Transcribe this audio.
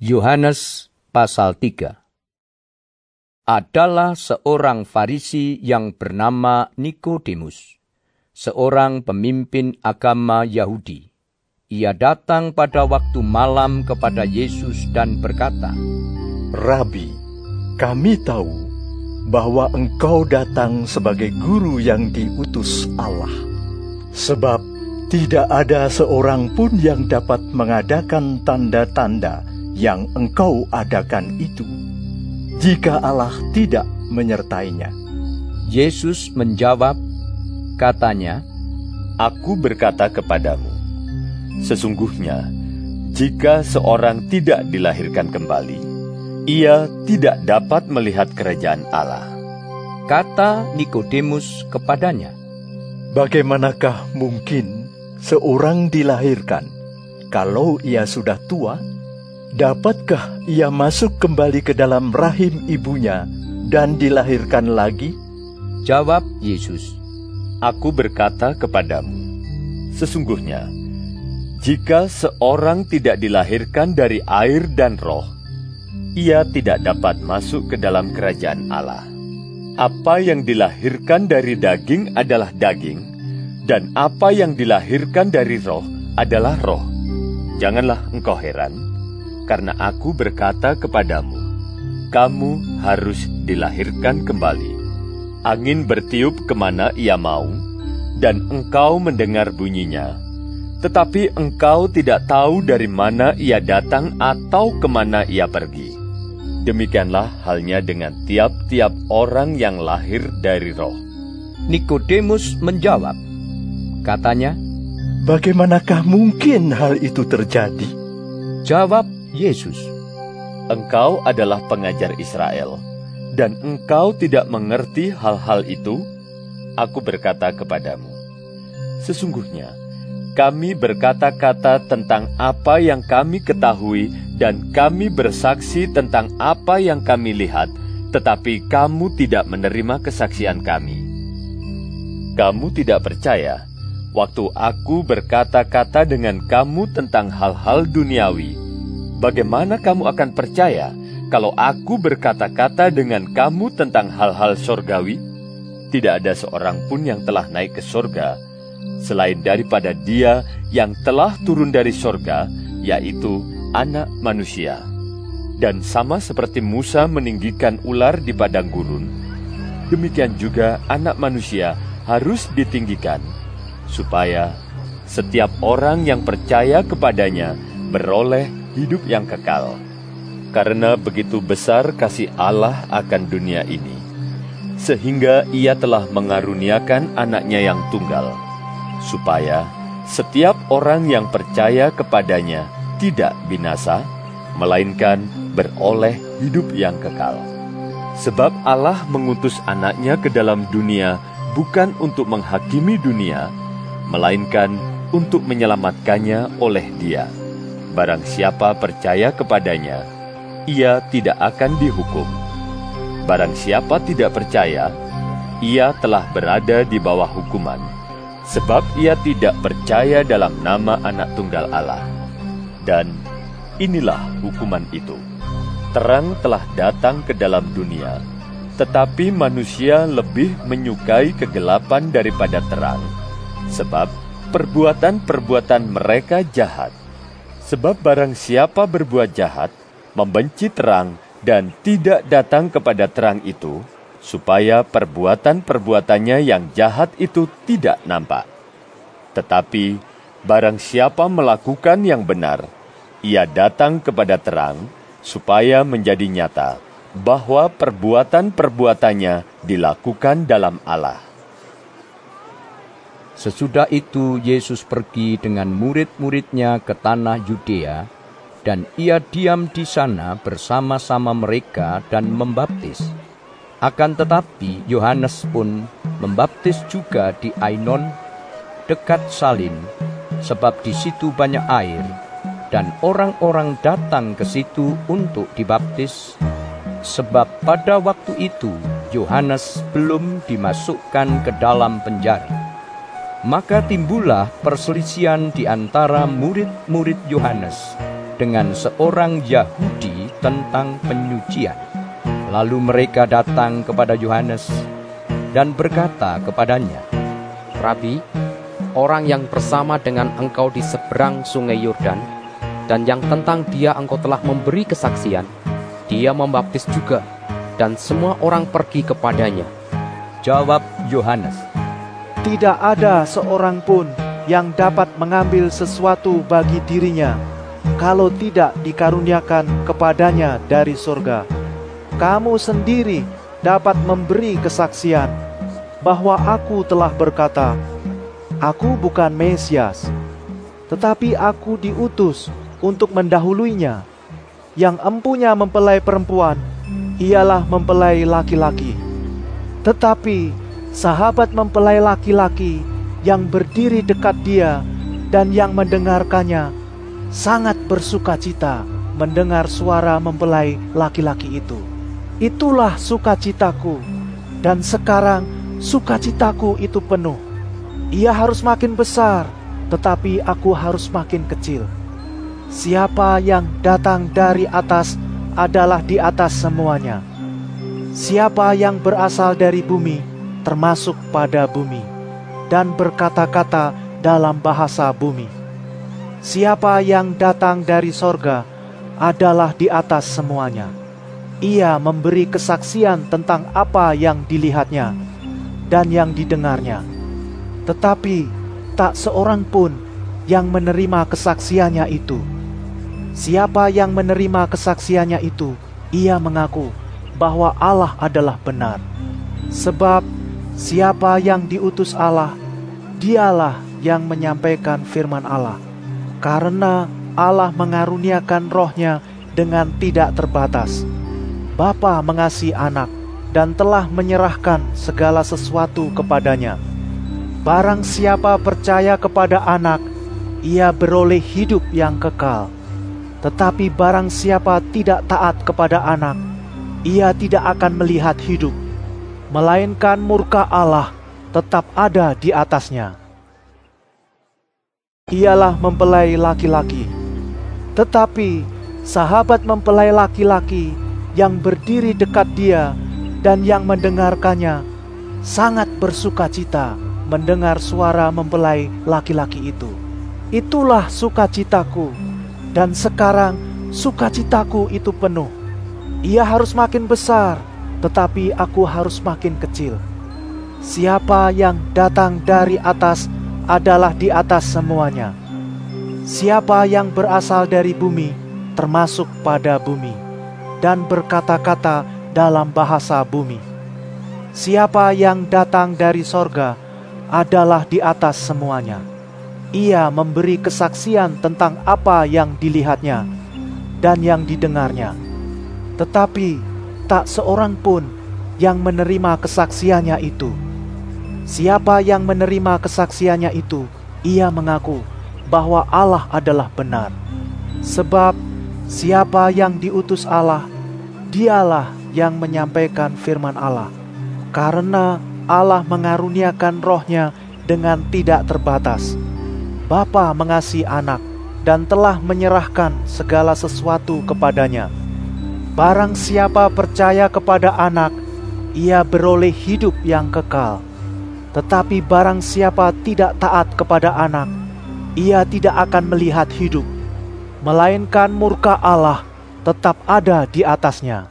Yohanes pasal 3. Adalah seorang Farisi yang bernama Nikodemus, seorang pemimpin agama Yahudi. Ia datang pada waktu malam kepada Yesus dan berkata, "Rabi, kami tahu bahwa Engkau datang sebagai guru yang diutus Allah. Sebab tidak ada seorang pun yang dapat mengadakan tanda-tanda yang Engkau adakan itu, jika Allah tidak menyertainya." Yesus menjawab, katanya, "Aku berkata kepadamu, sesungguhnya jika seorang tidak dilahirkan kembali, ia tidak dapat melihat kerajaan Allah." Kata Nikodemus kepadanya, "Bagaimanakah mungkin seorang dilahirkan kalau ia sudah tua? Dapatkah ia masuk kembali ke dalam rahim ibunya dan dilahirkan lagi?" Jawab Yesus, "Aku berkata kepadamu, sesungguhnya jika seorang tidak dilahirkan dari air dan roh, ia tidak dapat masuk ke dalam kerajaan Allah. Apa yang dilahirkan dari daging adalah daging, dan apa yang dilahirkan dari roh adalah roh. Janganlah engkau heran, karena aku berkata kepadamu, kamu harus dilahirkan kembali. Angin bertiup kemana ia mau, dan engkau mendengar bunyinya, tetapi engkau tidak tahu dari mana ia datang atau kemana ia pergi. Demikianlah halnya dengan tiap-tiap orang yang lahir dari roh." Nikodemus menjawab, katanya, "Bagaimanakah mungkin hal itu terjadi?" Jawab Yesus, "Engkau adalah pengajar Israel, dan engkau tidak mengerti hal-hal itu? Aku berkata kepadamu, sesungguhnya kami berkata-kata tentang apa yang kami ketahui, dan kami bersaksi tentang apa yang kami lihat, tetapi kamu tidak menerima kesaksian kami. Kamu tidak percaya waktu aku berkata-kata dengan kamu tentang hal-hal duniawi. Bagaimana kamu akan percaya kalau aku berkata-kata dengan kamu tentang hal-hal sorgawi? Tidak ada seorang pun yang telah naik ke sorga, selain daripada Dia yang telah turun dari sorga, yaitu Anak Manusia. Dan sama seperti Musa meninggikan ular di padang gurun, demikian juga Anak Manusia harus ditinggikan, supaya setiap orang yang percaya kepadanya beroleh hidup yang kekal. Karena begitu besar kasih Allah akan dunia ini, sehingga Ia telah mengaruniakan Anaknya yang tunggal, supaya setiap orang yang percaya kepadanya tidak binasa, melainkan beroleh hidup yang kekal. Sebab Allah mengutus Anaknya ke dalam dunia bukan untuk menghakimi dunia, melainkan untuk menyelamatkannya oleh Dia. Barang siapa percaya kepadanya, ia tidak akan dihukum. Barang siapa tidak percaya, ia telah berada di bawah hukuman, sebab ia tidak percaya dalam nama Anak Tunggal Allah. Dan inilah hukuman itu: terang telah datang ke dalam dunia, tetapi manusia lebih menyukai kegelapan daripada terang, sebab perbuatan-perbuatan mereka jahat. Sebab barang siapa berbuat jahat, membenci terang dan tidak datang kepada terang itu, supaya perbuatan-perbuatannya yang jahat itu tidak nampak. Tetapi barang siapa melakukan yang benar, ia datang kepada terang, supaya menjadi nyata bahwa perbuatan-perbuatannya dilakukan dalam Allah. Sesudah itu Yesus pergi dengan murid-muridnya ke tanah Yudea, dan ia diam di sana bersama-sama mereka dan membaptis. Akan tetapi Yohanes pun membaptis juga di Ainon, dekat Salim, sebab di situ banyak air, dan orang-orang datang ke situ untuk dibaptis, sebab pada waktu itu Yohanes belum dimasukkan ke dalam penjara. Maka timbullah perselisihan di antara murid-murid Yohanes dengan seorang Yahudi tentang penyucian. Lalu mereka datang kepada Yohanes dan berkata kepadanya, Rabi, orang yang bersama dengan engkau di seberang sungai Yordan, dan yang tentang dia engkau telah memberi kesaksian, dia membaptis juga, dan semua orang pergi kepadanya. Jawab Yohanes, Tidak ada seorang pun yang dapat mengambil sesuatu bagi dirinya, kalau tidak dikaruniakan kepadanya dari surga. Kamu sendiri dapat memberi kesaksian bahwa aku telah berkata, Aku bukan Mesias, tetapi aku diutus untuk mendahuluinya. Yang empunya mempelai perempuan, ialah mempelai laki-laki. Tetapi sahabat mempelai laki-laki yang berdiri dekat dia dan yang mendengarkannya sangat bersukacita mendengar suara mempelai laki-laki itu. Itulah sukacitaku, dan sekarang sukacitaku itu penuh. Ia harus makin besar, tetapi aku harus makin kecil. Siapa yang datang dari atas adalah di atas semuanya. Siapa yang berasal dari bumi, termasuk pada bumi, dan berkata-kata dalam bahasa bumi. Siapa yang datang dari sorga adalah di atas semuanya. Ia memberi kesaksian tentang apa yang dilihatnya dan yang didengarnya. Tetapi tak seorang pun yang menerima kesaksiannya itu. Siapa yang menerima kesaksiannya itu, ia mengaku bahwa Allah adalah benar. Sebab siapa yang diutus Allah, dialah yang menyampaikan firman Allah. Karena Allah mengaruniakan rohnya dengan tidak terbatas. Bapa mengasihi anak dan telah menyerahkan segala sesuatu kepadanya. Barang siapa percaya kepada anak, ia beroleh hidup yang kekal. Tetapi barang siapa tidak taat kepada anak, ia tidak akan melihat hidup, melainkan murka Allah tetap ada di atasnya. Ialah mempelai laki-laki. Tetapi sahabat mempelai laki-laki yang berdiri dekat dia dan yang mendengarkannya sangat bersukacita mendengar suara mempelai laki-laki itu. Itulah sukacitaku, dan sekarang sukacitaku itu penuh. Ia harus makin besar, tetapi aku harus makin kecil. Siapa yang datang dari atas adalah di atas semuanya. Siapa yang berasal dari bumi, termasuk pada bumi, dan berkata-kata dalam bahasa bumi. Siapa yang datang dari sorga adalah di atas semuanya. Ia memberi kesaksian tentang apa yang dilihatnya dan yang didengarnya. Tetapi tak seorang pun yang menerima kesaksiannya itu. Siapa yang menerima kesaksiannya itu, ia mengaku bahwa Allah adalah benar. Sebab siapa yang diutus Allah, dialah yang menyampaikan firman Allah. Karena Allah mengaruniakan rohnya dengan tidak terbatas. Bapa mengasihi anak dan telah menyerahkan segala sesuatu kepadanya. Barang siapa percaya kepada anak, ia beroleh hidup yang kekal. Tetapi barang siapa tidak taat kepada anak, ia tidak akan melihat hidup, melainkan murka Allah tetap ada di atasnya.